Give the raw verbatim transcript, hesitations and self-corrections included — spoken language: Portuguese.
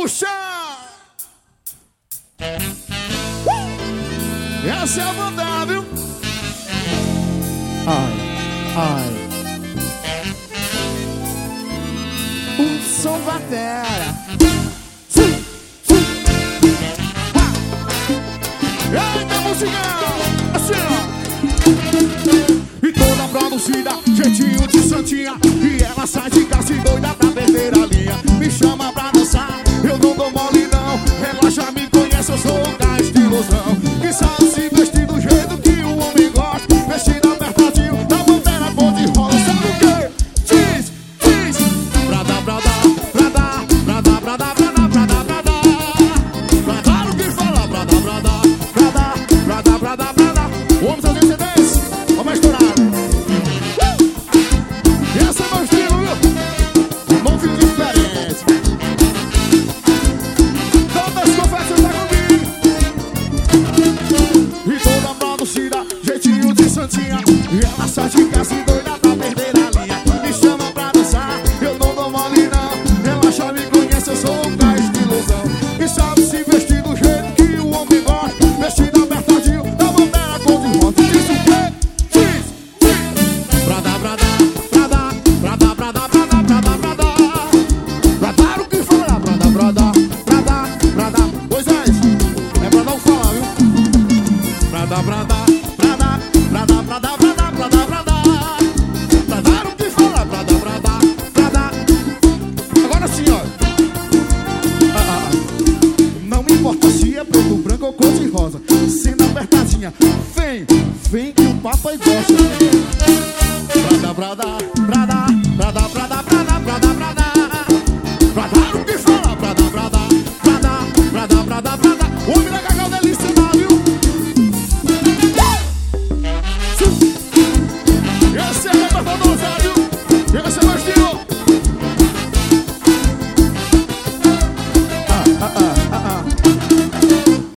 puxar. Uh! Essa é a banda, viu? Ai, ai. O som batera. Sim, sim. Eita, musicão. Assim, ó. E toda produzida, jeitinho de santinha. E ela sai de casa e doida pra perder a linha. Me chama pra dançar, eu não dou mole não. Ela já me conhece, eu sou o gás de ilusão. Que sabe se vestir do jeito que o homem gosta. Vestido apertadinho, da bandeira cor de rosa. Sabe o quê? Diz, diz. Pra dar, pra dar, pra dar, pra dar, pra dar, pra dar, pra dar, pra dar. Pra dar o que falar, pra dar, pra dar, pra dar, pra dar, pra dar, pra dar. Vamos fazer C Ds, vamos estourar. Esse é meu estilo, viu? Não fica diferente. Todas confessas da comigo. E toda produzida, jeitinho de santinha. E ela sai de casa e doida pra perder a linha. Me chama pra dançar, eu não dou mole não. Ela já me conhece, eu sou um gás de ilusão. E sabe se vestir do jeito que o homem gosta. Vestido apertadinho, da bandeira cor de rosa. Diz o quê? Diz, diz. Pra dar, pra dar, pra dar, pra dar, pra dar, pra dar, pra dar, pra dar. Pra dar o que falar, pra dar, pra dar, pra dar, pra dar. Pois é, é pra dar o que falar, viu? Pra dar, pra dar, pra dar, pra dar, pra dar, pra dar, pra dar, pra dar. Pra dar o que falar, pra dar, pra dar, pra dar. Agora sim, ó. Ah, ah, ah. Não me importa se é preto, branco ou cor de rosa. Sendo apertadinha, vem, vem que o papai gosta.